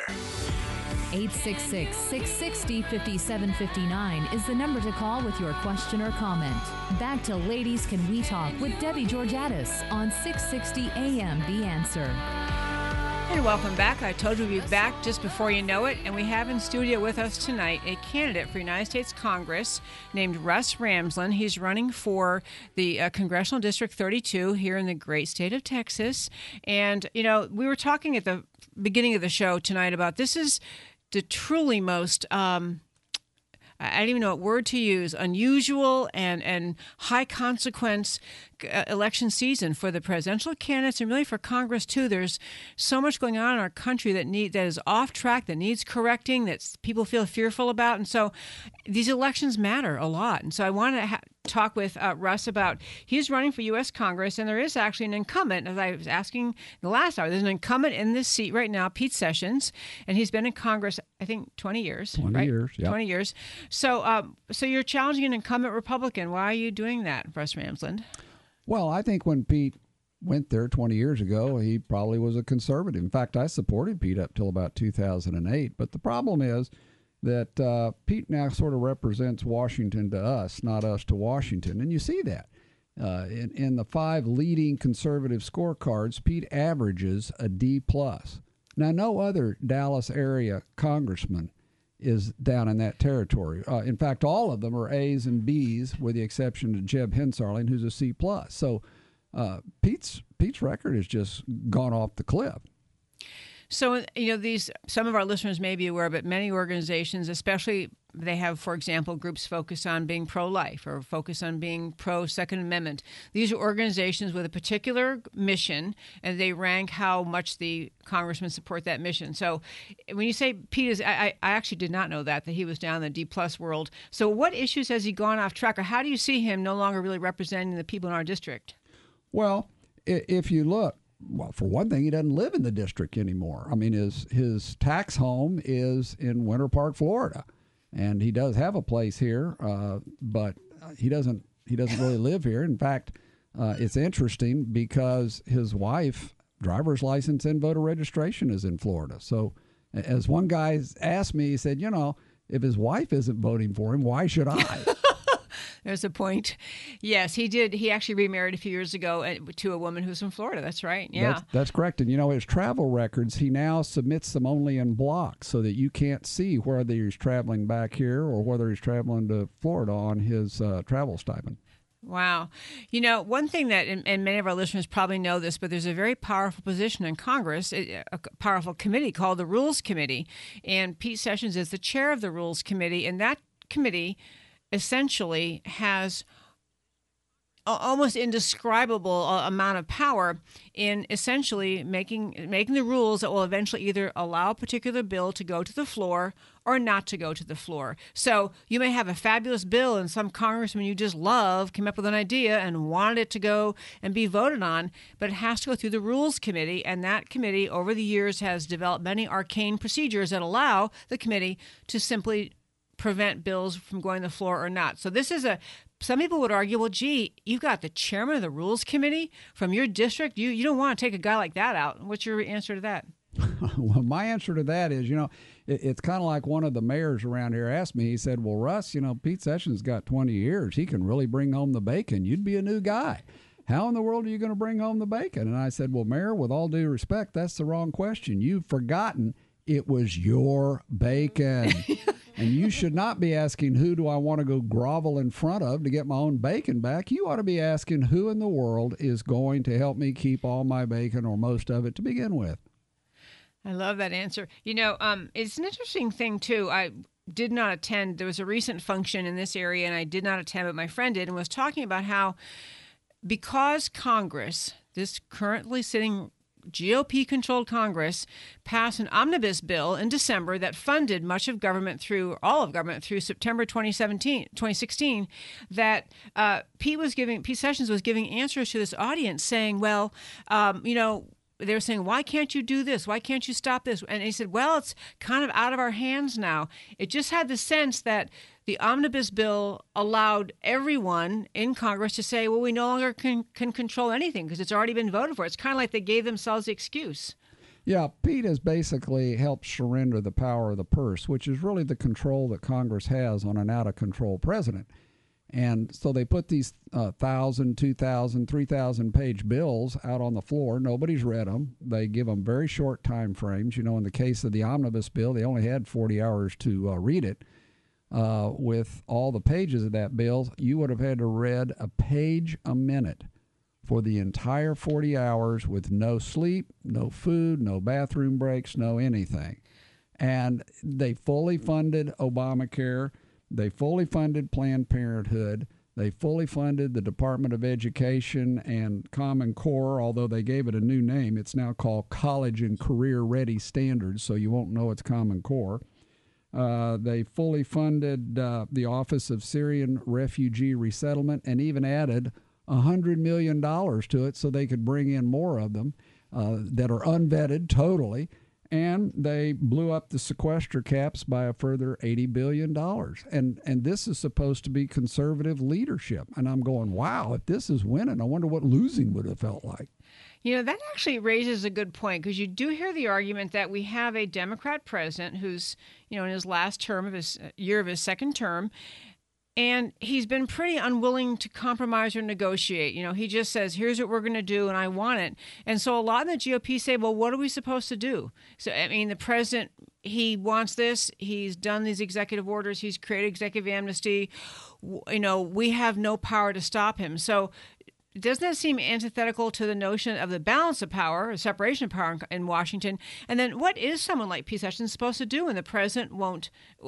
Speaker 5: 866-660-5759 is the number to call with your question or comment. Back to Ladies Can We Talk with Debbie Georgatos on 660 AM The Answer.
Speaker 6: And welcome back. I told you we'd be back just before you know it, and we have in studio with us tonight a candidate for United States Congress named Russ Ramsland. He's running for the Congressional District 32 here in the great state of Texas. And, you know, we were talking at the beginning of the show tonight about this is the truly most I don't even know what word to use, unusual and high consequence election season for the presidential candidates and really for Congress too. There's so much going on in our country that is off track, that needs correcting, that people feel fearful about, and so these elections matter a lot. And so I want to talk with Russ about, he's running for U.S. Congress, and there is actually an incumbent, as I was asking in the last hour. There's an incumbent in this seat right now, Pete Sessions, and he's been in Congress, I think, 20 years.
Speaker 19: 20 years, yeah.
Speaker 6: 20 years. So, so you're challenging an incumbent Republican. Why are you doing that, Russ Ramsland?
Speaker 19: Well, I think when Pete went there 20 years ago, he probably was a conservative. In fact, I supported Pete up till about 2008. But the problem is that Pete now sort of represents Washington to us, not us to Washington. And you see that. In the 5 leading conservative scorecards, Pete averages a D+. Now, no other Dallas area congressman is down in that territory. In fact, all of them are A's and B's, with the exception of Jeb Hensarling, who's a C+. So Pete's record has just gone off the cliff.
Speaker 6: So, some of our listeners may be aware, but many organizations, especially they have, for example, groups focused on being pro-life or focused on being pro-Second Amendment. These are organizations with a particular mission, and they rank how much the congressmen support that mission. So when you say Pete is, I actually did not know that he was down in the D+ world. So what issues has he gone off track, or how do you see him no longer really representing the people in our district?
Speaker 19: Well, if you look, well, for one thing, he doesn't live in the district anymore. I mean, his tax home is in Winter Park, Florida, and he does have a place here, but he doesn't really live here. In fact, it's interesting because his wife, driver's license and voter registration is in Florida. So, as one guy asked me, he said, if his wife isn't voting for him, why should I?
Speaker 6: There's a point. Yes, he did. He actually remarried a few years ago to a woman who's from Florida. That's right. Yeah.
Speaker 19: That's correct. And, his travel records, he now submits them only in blocks so that you can't see whether he's traveling back here or whether he's traveling to Florida on his travel stipend.
Speaker 6: Wow. One thing that, and many of our listeners probably know this, but there's a very powerful position in Congress, a powerful committee called the Rules Committee. And Pete Sessions is the chair of the Rules Committee. And that committee essentially has almost indescribable amount of power in essentially making the rules that will eventually either allow a particular bill to go to the floor or not to go to the floor. So you may have a fabulous bill and some congressman you just love came up with an idea and wanted it to go and be voted on, but it has to go through the Rules Committee, and that committee over the years has developed many arcane procedures that allow the committee to simply prevent bills from going to the floor or not. So this is some people would argue, well, gee, you've got the chairman of the Rules Committee from your district. You don't want to take a guy like that out. What's your answer to that?
Speaker 19: Well, my answer to that is, it's kind of like one of the mayors around here asked me. He said, well, Russ, Pete Sessions got 20 years. He can really bring home the bacon. You'd be a new guy. How in the world are you going to bring home the bacon? And I said, well, Mayor, with all due respect, that's the wrong question. You've forgotten it was your bacon. And you should not be asking, who do I want to go grovel in front of to get my own bacon back? You ought to be asking, who in the world is going to help me keep all my bacon or most of it to begin with?
Speaker 6: I love that answer. It's an interesting thing, too. I did not attend. There was a recent function in this area, and I did not attend, but my friend did, and was talking about how because Congress, this currently sitting GOP-controlled Congress, passed an omnibus bill in December that funded much of government through September 2016, that Pete Sessions was giving answers to this audience saying, well, they were saying, why can't you do this? Why can't you stop this? And he said, well, it's kind of out of our hands now. It just had the sense that the omnibus bill allowed everyone in Congress to say, well, we no longer can control anything because it's already been voted for. It's kind of like they gave themselves the excuse.
Speaker 19: Yeah, Pete has basically helped surrender the power of the purse, which is really the control that Congress has on an out-of-control president. And so they put these 1,000, 2,000, 3,000 page bills out on the floor. Nobody's read them. They give them very short time frames. In the case of the omnibus bill, they only had 40 hours to read it. With all the pages of that bill, you would have had to read a page a minute for the entire 40 hours with no sleep, no food, no bathroom breaks, no anything. And they fully funded Obamacare. They fully funded Planned Parenthood. They fully funded the Department of Education and Common Core, although they gave it a new name. It's now called College and Career Ready Standards, so you won't know it's Common Core. They fully funded the Office of Syrian Refugee Resettlement and even added $100 million to it so they could bring in more of them that are unvetted totally. And they blew up the sequester caps by a further $80 billion. And this is supposed to be conservative leadership. And I'm going, wow, if this is winning, I wonder what losing would have felt like.
Speaker 6: That actually raises a good point, because you do hear the argument that we have a Democrat president who's, in his last term of his year of his second term, and he's been pretty unwilling to compromise or negotiate. He just says, here's what we're going to do, and I want it. And so a lot in the GOP say, well, what are we supposed to do? So, the president, he wants this. He's done these executive orders. He's created executive amnesty. We have no power to stop him. So doesn't that seem antithetical to the notion of the balance of power, or separation of power in Washington? And then what is someone like Pete Sessions supposed to do when the president won't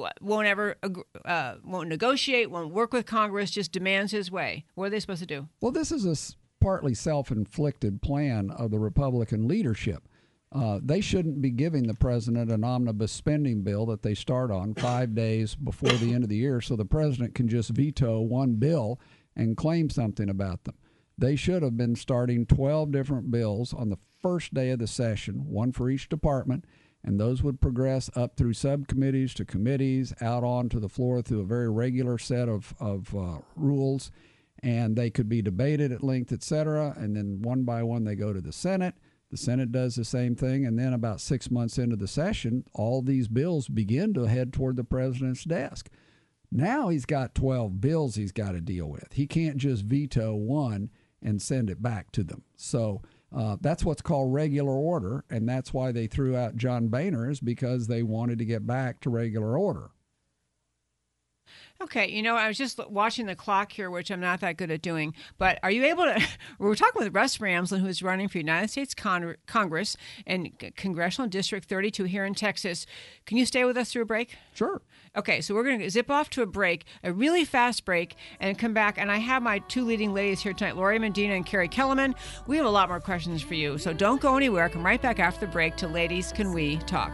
Speaker 6: negotiate, won't work with Congress, just demands his way? What are they supposed to do?
Speaker 19: Well, this is a partly self-inflicted plan of the Republican leadership. They shouldn't be giving the president an omnibus spending bill that they start on 5 days before the end of the year so the president can just veto one bill and claim something about them. They should have been starting 12 different bills on the first day of the session, one for each department, and those would progress up through subcommittees to committees, out onto the floor through a very regular set of rules, and they could be debated at length, etc., and then one by one they go to the Senate. The Senate does the same thing, and then about 6 months into the session, all these bills begin to head toward the president's desk. Now he's got 12 bills he's got to deal with. He can't just veto one and send it back to them. So that's what's called regular order, and that's why they threw out John Boehner, is because they wanted to get back to regular order.
Speaker 6: Okay, I was just watching the clock here, which I'm not that good at doing, but are you able to... We're talking with Russ Ramsland, who is running for United States Congress and Congressional District 32 here in Texas. Can you stay with us through a break?
Speaker 19: Sure.
Speaker 6: Okay, so we're going to zip off to a break, a really fast break, and come back. And I have my two leading ladies here tonight, Lori Medina and Carrie Kellerman. We have a lot more questions for you, so don't go anywhere. Come right back after the break to Ladies Can We Talk.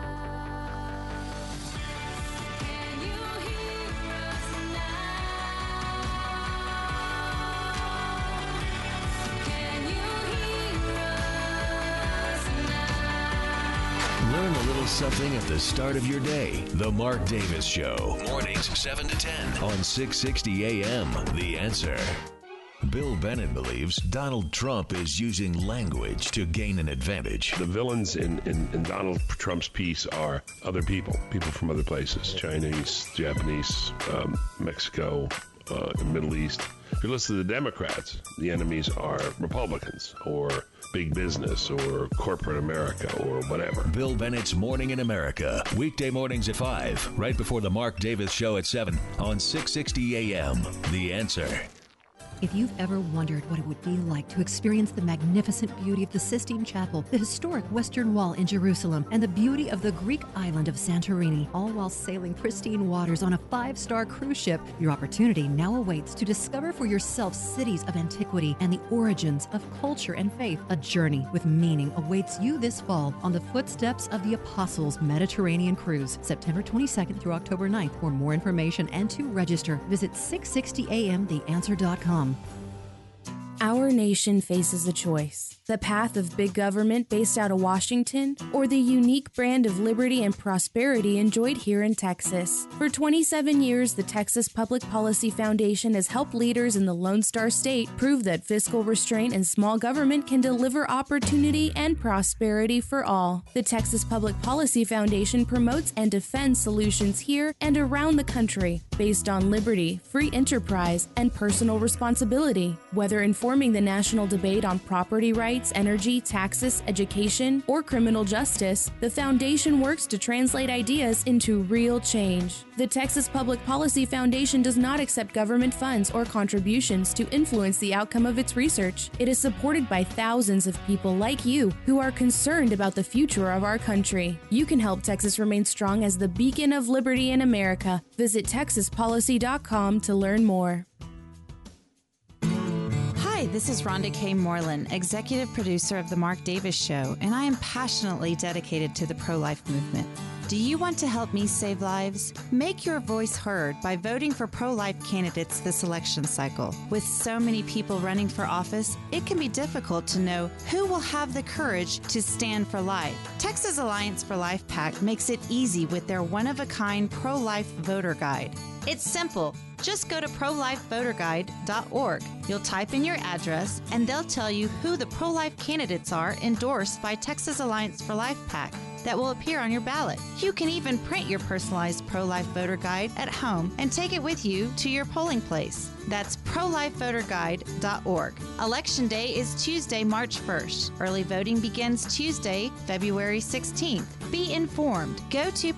Speaker 3: Learn a little something at the start of your day. The Mark Davis Show. Mornings 7 to 10 on 660 AM. The Answer. Bill Bennett believes Donald Trump is using language to gain an advantage.
Speaker 20: The villains in Donald Trump's piece are other people from other places, Chinese, Japanese, Mexico, the Middle East. If you listen to the Democrats, the enemies are Republicans or big business or corporate America or whatever.
Speaker 3: Bill Bennett's Morning in America. Weekday mornings at 5, right before the Mark Davis Show at 7 on 660 AM. The Answer.
Speaker 21: If you've ever wondered what it would be like to experience the magnificent beauty of the Sistine Chapel, the historic Western Wall in Jerusalem, and the beauty of the Greek island of Santorini, all while sailing pristine waters on a 5-star cruise ship, your opportunity now awaits to discover for yourself cities of antiquity and the origins of culture and faith. A journey with meaning awaits you this fall on the footsteps of the Apostles Mediterranean Cruise, September 22nd through October 9th. For more information and to register, visit 660amtheanswer.com.
Speaker 22: Our nation faces a choice. The path of big government based out of Washington, or the unique brand of liberty and prosperity enjoyed here in Texas. For 27 years, the Texas Public Policy Foundation has helped leaders in the Lone Star State prove that fiscal restraint and small government can deliver opportunity and prosperity for all. The Texas Public Policy Foundation promotes and defends solutions here and around the country based on liberty, free enterprise, and personal responsibility. Whether informing the national debate on property rights, energy, taxes, education, or criminal justice, the Foundation works to translate ideas into real change. The Texas Public Policy Foundation does not accept government funds or contributions to influence the outcome of its research. It is supported by thousands of people like you who are concerned about the future of our country. You can help Texas remain strong as the beacon of liberty in America. Visit TexasPolicy.com to learn more.
Speaker 23: Hi, this is Rhonda K. Moreland, executive producer of The Mark Davis Show, and I am passionately dedicated to the pro-life movement. Do you want to help me save lives? Make your voice heard by voting for pro-life candidates this election cycle. With so many people running for office, it can be difficult to know who will have the courage to stand for life. Texas Alliance for Life PAC makes it easy with their one-of-a-kind pro-life voter guide. It's simple. Just go to prolifevoterguide.org. You'll type in your address, and they'll tell you who the pro-life candidates are endorsed by Texas Alliance for Life PAC that will appear on your ballot. You can even print your personalized pro-life voter guide at home and take it with you to your polling place. That's prolifevoterguide.org. Election Day is Tuesday, March 1st. Early voting begins Tuesday, February 16th. Be informed. Go to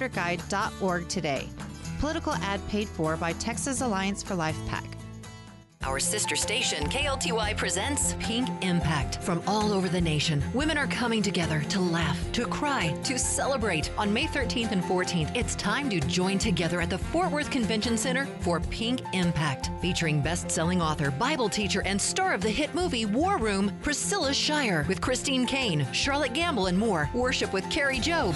Speaker 23: prolifevoterguide.org today. Political ad paid for by Texas Alliance for Life PAC.
Speaker 1: Our sister station, KLTY, presents Pink Impact. From all over the nation, women are coming together to laugh, to cry, to celebrate. On May 13th and 14th, it's time to join together at the Fort Worth Convention Center for Pink Impact, featuring best-selling author, Bible teacher, and star of the hit movie War Room, Priscilla Shirer, with Christine Kane, Charlotte Gamble, and more. Worship with Carrie Job.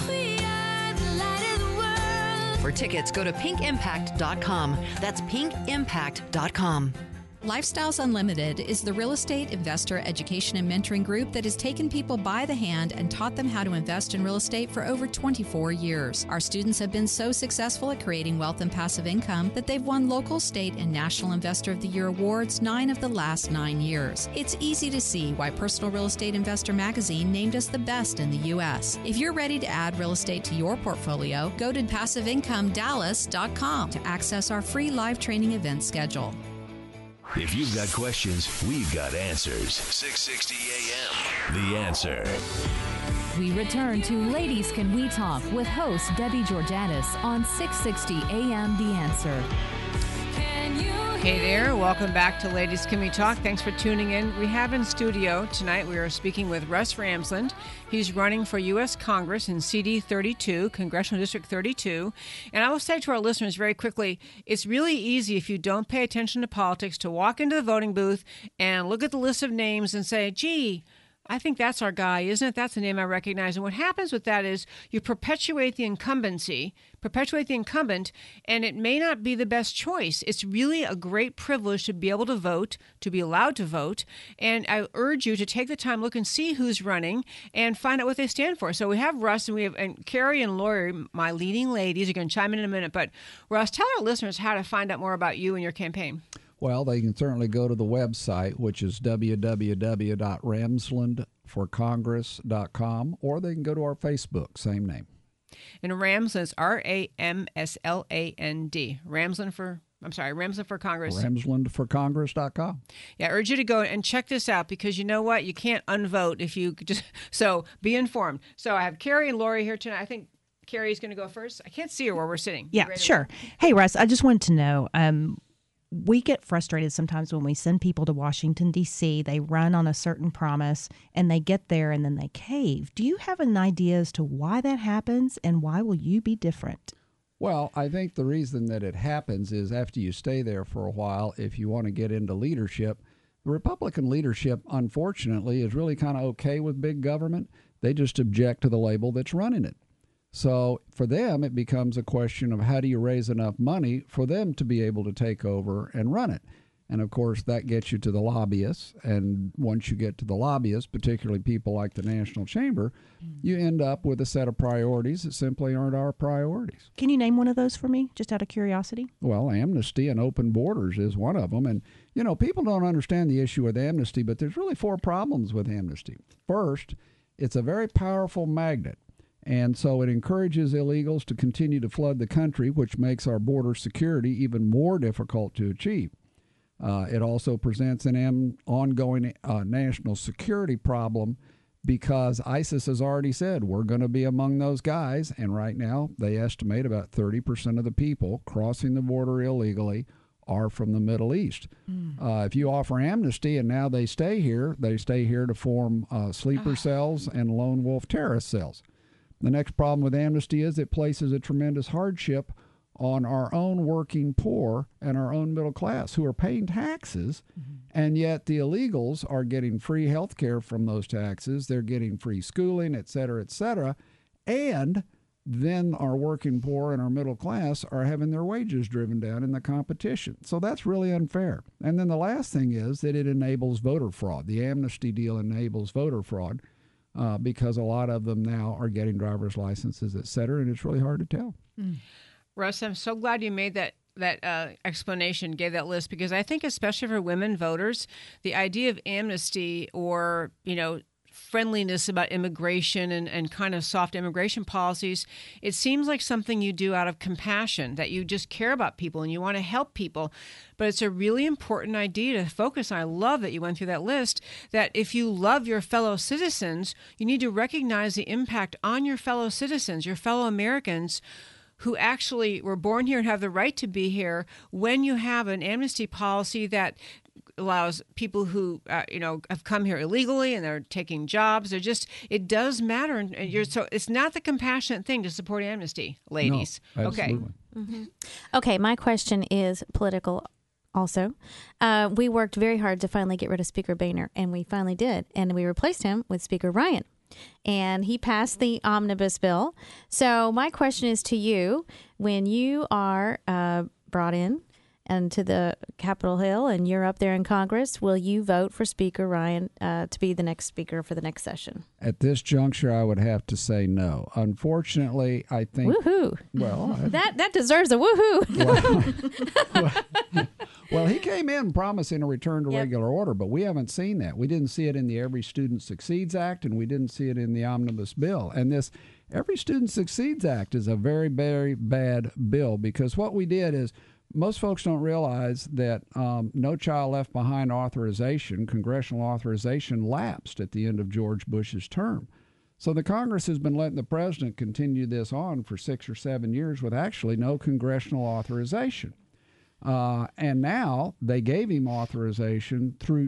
Speaker 1: For tickets, go to pinkimpact.com. That's pinkimpact.com.
Speaker 7: Lifestyles Unlimited is the real estate investor education and mentoring group that has taken people by the hand and taught them how to invest in real estate for over 24 years. Our students have been so successful at creating wealth and passive income that they've won local, state, and National Investor of the Year awards 9 of the last 9 years. It's easy to see why Personal Real Estate Investor magazine named us the best in the U.S. If you're ready to add real estate to your portfolio, go to PassiveIncomeDallas.com to access our free live training event schedule.
Speaker 3: If you've got questions, we've got answers. 660 AM. The Answer.
Speaker 5: We return to Ladies Can We Talk with host Debbie Georgatos on 660 AM The Answer.
Speaker 6: Hey there, welcome back to Ladies Can We Talk. Thanks for tuning in. We have in studio tonight, we are speaking with Russ Ramsland. He's running for U.S. Congress in CD 32, Congressional District 32. And I will say to our listeners very quickly, it's really easy if you don't pay attention to politics to walk into the voting booth and look at the list of names and say, gee, I think that's our guy, isn't it? That's the name I recognize. And what happens with that is you perpetuate the incumbent, and it may not be the best choice. It's really a great privilege to be able to vote, to be allowed to vote. And I urge you to take the time, look and see who's running and find out what they stand for. So we have Russ and Carrie and Lori, my leading ladies, are going to chime in a minute. But Russ, tell our listeners how to find out more about you and your campaign.
Speaker 19: Well, they can certainly go to the website, which is www.ramslandforcongress.com, or they can go to our Facebook, same name.
Speaker 6: And Ramsland, Ramsland. Ramsland for Congress.
Speaker 19: Ramslandforcongress.com.
Speaker 6: Yeah, I urge you to go and check this out because you know what? You can't unvote if you just, so be informed. So I have Carrie and Lori here tonight. I think Carrie's going to go first. I can't see her where we're sitting.
Speaker 8: Yeah, sure. Hey, Russ, I just wanted to know, we get frustrated sometimes when we send people to Washington, D.C. They run on a certain promise, and they get there, and then they cave. Do you have an idea as to why that happens, and why will you be different?
Speaker 19: Well, I think the reason that it happens is after you stay there for a while, if you want to get into leadership, the Republican leadership, unfortunately, is really kind of okay with big government. They just object to the label that's running it. So for them, it becomes a question of how do you raise enough money for them to be able to take over and run it. And, of course, that gets you to the lobbyists. And once you get to the lobbyists, particularly people like the National Chamber, you end up with a set of priorities that simply aren't our priorities.
Speaker 8: Can you name one of those for me, just out of curiosity?
Speaker 19: Well, amnesty and open borders is one of them. And, you know, people don't understand the issue with amnesty, but there's really 4 problems with amnesty. First, it's a very powerful magnet. And so it encourages illegals to continue to flood the country, which makes our border security even more difficult to achieve. It also presents an ongoing national security problem because ISIS has already said we're going to be among those guys. And right now, they estimate about 30% of the people crossing the border illegally are from the Middle East. If you offer amnesty and now they stay here to form sleeper cells and lone wolf terrorist cells. The next problem with amnesty is it places a tremendous hardship on our own working poor and our own middle class who are paying taxes, and yet the illegals are getting free health care from those taxes. They're getting free schooling, et cetera, and then our working poor and our middle class are having their wages driven down in the competition. So that's really unfair. And then the last thing is that it enables voter fraud. The amnesty deal enables voter fraud. Because a lot of them now are getting driver's licenses, et cetera, and it's really hard to tell.
Speaker 6: Russ, I'm so glad you made that explanation, gave that list, because I think especially for women voters, the idea of amnesty or, friendliness about immigration and kind of soft immigration policies, it seems like something you do out of compassion, that you just care about people and you want to help people. But it's a really important idea to focus on. I love that you went through that list, that if you love your fellow citizens, you need to recognize the impact on your fellow citizens, your fellow Americans, who actually were born here and have the right to be here when you have an amnesty policy that allows people who have come here illegally and they're taking jobs. It does matter, and so it's not the compassionate thing to support amnesty, ladies.
Speaker 19: No,
Speaker 6: okay.
Speaker 2: Okay, my question is political. Also, we worked very hard to finally get rid of Speaker Boehner, and we finally did, and we replaced him with Speaker Ryan, and he passed the omnibus bill. So my question is to you: when you are brought in and to the Capitol Hill and you're up there in Congress, will you vote for Speaker Ryan to be the next speaker for the next session?
Speaker 19: At this juncture, I would have to say no. Unfortunately, I think...
Speaker 2: Woohoo!
Speaker 19: Well,
Speaker 2: that deserves a woohoo!
Speaker 19: Well, he came in promising a return to regular order, but we haven't seen that. We didn't see it in the Every Student Succeeds Act, and we didn't see it in the Omnibus Bill. And this Every Student Succeeds Act is a very, very bad bill, because what we did is, most folks don't realize that No Child Left Behind authorization, congressional authorization, lapsed at the end of George Bush's term. So the Congress has been letting the president continue this on for 6 or 7 years with actually no congressional authorization. And now they gave him authorization through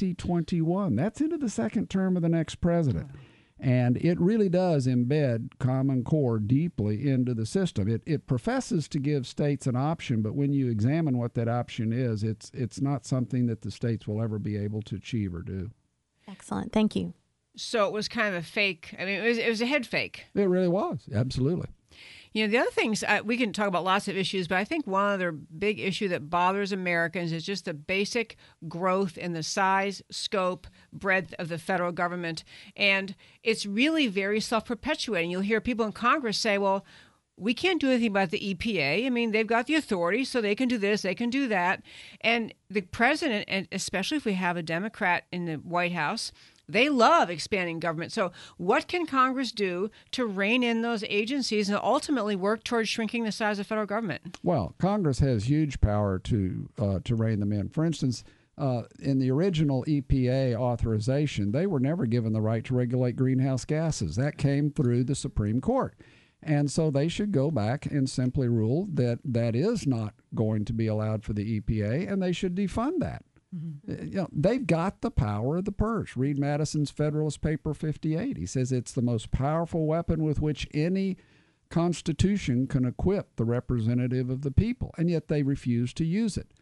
Speaker 19: 2021. That's into the second term of the next president. And it really does embed Common Core deeply into the system. It professes to give states an option, but when you examine what that option is, it's not something that the states will ever be able to achieve or do.
Speaker 2: Excellent. Thank you.
Speaker 6: So it was kind of a fake. I mean, it was a head fake.
Speaker 19: It really was. Absolutely.
Speaker 6: You know, the other things, we can talk about lots of issues, but I think one other big issue that bothers Americans is just the basic growth in the size, scope, breadth of the federal government. And it's really very self-perpetuating. You'll hear people in Congress say, well, we can't do anything about the EPA. I mean, they've got the authority, so they can do this, they can do that. And the president, and especially if we have a Democrat in the White House, they love expanding government. So what can Congress do to rein in those agencies and ultimately work towards shrinking the size of federal government?
Speaker 19: Well, Congress has huge power to rein them in. For instance, in the original EPA authorization, they were never given the right to regulate greenhouse gases. That came through the Supreme Court. And so they should go back and simply rule that that is not going to be allowed for the EPA, and they should defund that. Mm-hmm. You know, they've got the power of the purse. Read Madison's Federalist Paper 58. He says it's the most powerful weapon with which any constitution can equip the representative of the people, and yet they refuse to use it.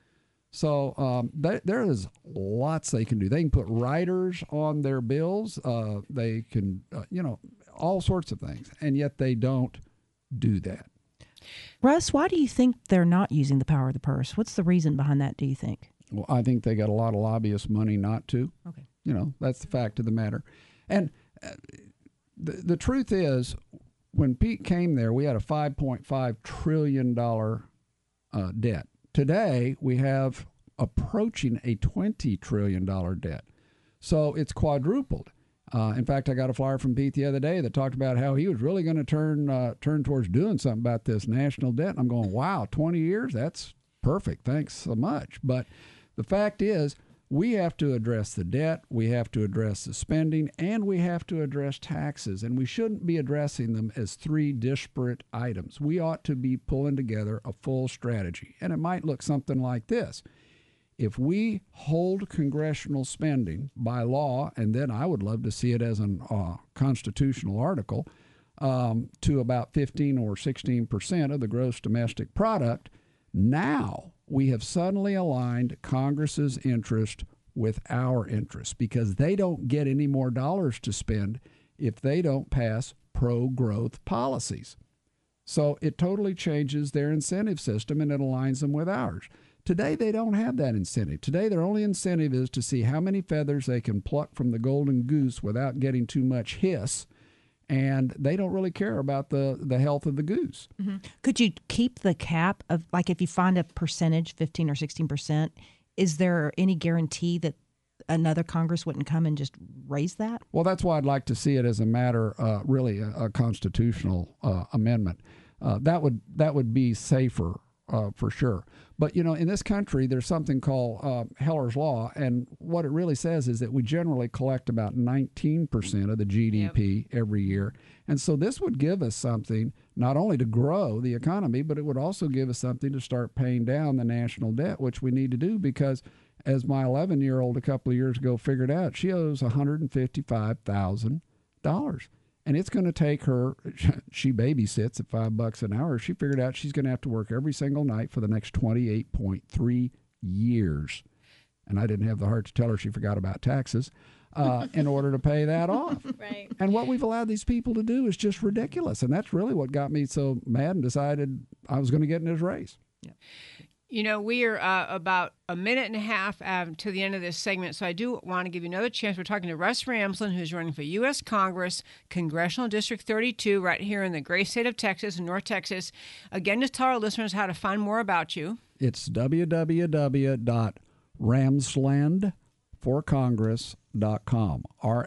Speaker 19: So there is lots they can do. They can put riders on their bills. They can, all sorts of things, and yet they don't do that.
Speaker 8: Russ, why do you think they're not using the power of the purse? What's the reason behind that, do you think?
Speaker 19: Well, I think they got a lot of lobbyist money not to.
Speaker 8: Okay.
Speaker 19: That's the fact of the matter. And the truth is, when Pete came there, we had a $5.5 trillion debt. Today, we have approaching a $20 trillion debt. So it's quadrupled. In fact, I got a flyer from Pete the other day that talked about how he was really going to turn towards doing something about this national debt. And I'm going, wow, 20 years? That's perfect. Thanks so much. But the fact is, we have to address the debt, we have to address the spending, and we have to address taxes. And we shouldn't be addressing them as three disparate items. We ought to be pulling together a full strategy. And it might look something like this. If we hold congressional spending by law, and then I would love to see it as a constitutional article, to about 15 or 16% of the gross domestic product, now we have suddenly aligned Congress's interest with our interest, because they don't get any more dollars to spend if they don't pass pro-growth policies. So it totally changes their incentive system, and it aligns them with ours. Today, they don't have that incentive. Today, their only incentive is to see how many feathers they can pluck from the golden goose without getting too much hiss, and they don't really care about the health of the goose.
Speaker 8: Mm-hmm. Could you keep the cap of, like, if you find a percentage, 15 or 16%, is there any guarantee that another Congress wouldn't come and just raise that?
Speaker 19: Well, that's why I'd like to see it as a matter, really a constitutional amendment. That would be safer. For sure. But, in this country, there's something called Heller's Law, and what it really says is that we generally collect about 19% of the GDP every year. And so this would give us something not only to grow the economy, but it would also give us something to start paying down the national debt, which we need to do because, as my 11-year-old a couple of years ago figured out, she owes $155,000. And it's going to take her, she babysits at $5 an hour. She figured out she's going to have to work every single night for the next 28.3 years. And I didn't have the heart to tell her she forgot about taxes in order to pay that off.
Speaker 2: Right.
Speaker 19: And what we've allowed these people to do is just ridiculous. And that's really what got me so mad and decided I was going to get in this race.
Speaker 6: Yeah. You know, we are about a minute and a half to the end of this segment, so I do want to give you another chance. We're talking to Russ Ramsland, who's running for U.S. Congress, Congressional District 32, right here in the great state of Texas, in North Texas. Again, just tell our listeners how to find more about you.
Speaker 19: It's www.ramslandforcongress.com,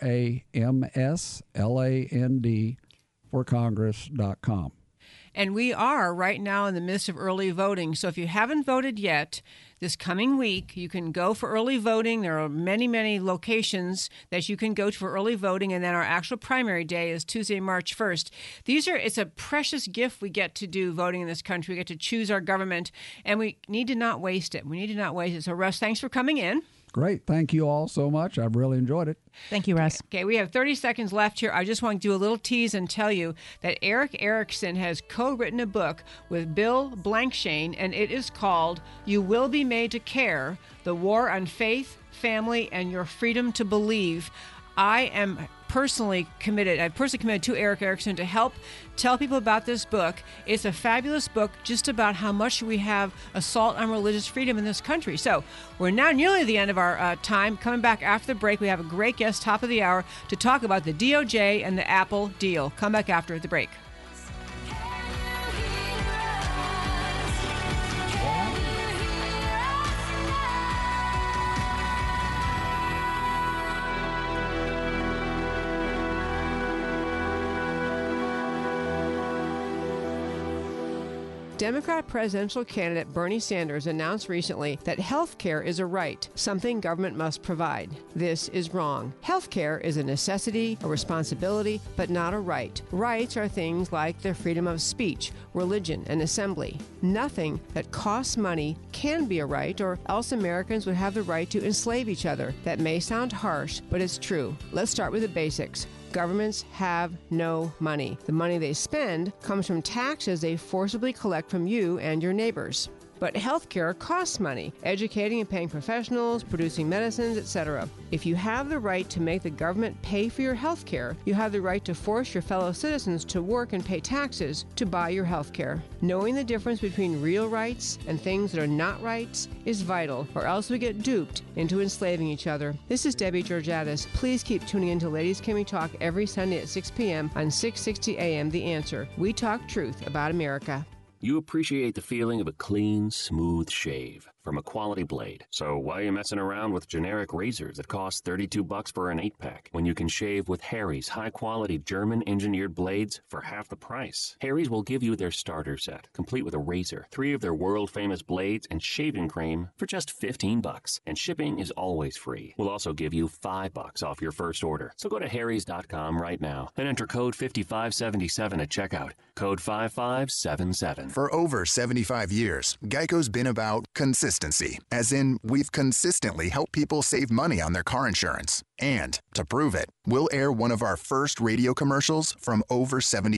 Speaker 19: RAMSLAND forcongress.com.
Speaker 6: And we are right now in the midst of early voting. So if you haven't voted yet, this coming week, you can go for early voting. There are many, many locations that you can go to for early voting. And then our actual primary day is Tuesday, March 1st. It's a precious gift we get to do voting in this country. We get to choose our government, and we need to not waste it. So, Russ, thanks for coming in.
Speaker 19: Great. Thank you all so much. I've really enjoyed it.
Speaker 8: Thank you, Russ.
Speaker 6: Okay, we have 30 seconds left here. I just want to do a little tease and tell you that Eric Erickson has co-written a book with Bill Blankshane, and it is called You Will Be Made to Care, The War on Faith, Family, and Your Freedom to Believe. I've personally committed to Eric Erickson to help tell people about this book. It's a fabulous book just about how much we have assault on religious freedom in this country. So we're now nearly at the end of our time. Coming back after the break, we have a great guest, top of the hour, to talk about the DOJ and the Apple deal. Come back after the break. Democrat presidential candidate Bernie Sanders announced recently that health care is a right, something government must provide. This is wrong. Health care is a necessity, a responsibility, but not a right. Rights are things like the freedom of speech, religion, and assembly. Nothing that costs money can be a right, or else Americans would have the right to enslave each other. That may sound harsh, but it's true. Let's start with the basics. Governments have no money. The money they spend comes from taxes they forcibly collect from you and your neighbors. But healthcare costs money, educating and paying professionals, producing medicines, etc. If you have the right to make the government pay for your healthcare, you have the right to force your fellow citizens to work and pay taxes to buy your healthcare. Knowing the difference between real rights and things that are not rights is vital, or else we get duped into enslaving each other. This is Debbie Georgatos. Please keep tuning in to Ladies Can We Talk every Sunday at 6 p.m. on 660 AM The Answer. We talk truth about America.
Speaker 4: You appreciate the feeling of a clean, smooth shave from a quality blade. So why are you messing around with generic razors that cost $32 for an 8-pack when you can shave with Harry's high-quality German-engineered blades for half the price? Harry's will give you their starter set, complete with a razor, 3 of their world-famous blades, and shaving cream for just $15. And shipping is always free. We'll also give you $5 off your first order. So go to harrys.com right now and enter code 5577 at checkout. Code 5577.
Speaker 9: For over 75 years, Geico's been about consistency, as in we've consistently helped people save money on their car insurance. And to prove it, we'll air one of our first radio commercials from over 70